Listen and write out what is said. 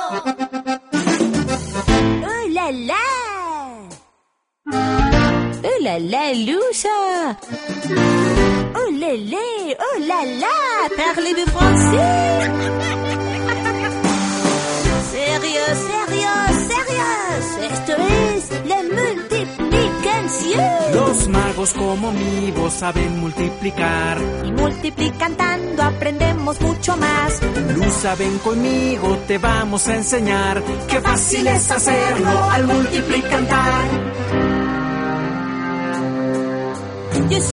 ¡Oh, la, la! ¡Oh, la, la, Lusa! ¡Oh, lélé! ¡Oh, la, la! Parlez-vous français? ¡Serios, serios, serios! ¡Esto es la multiplicación! Los magos como Mibo saben multiplicar. Y multiplicando aprendemos mucho más. Lusa, ven conmigo, te vamos a enseñar. ¡Qué fácil es hacerlo al multiplicar!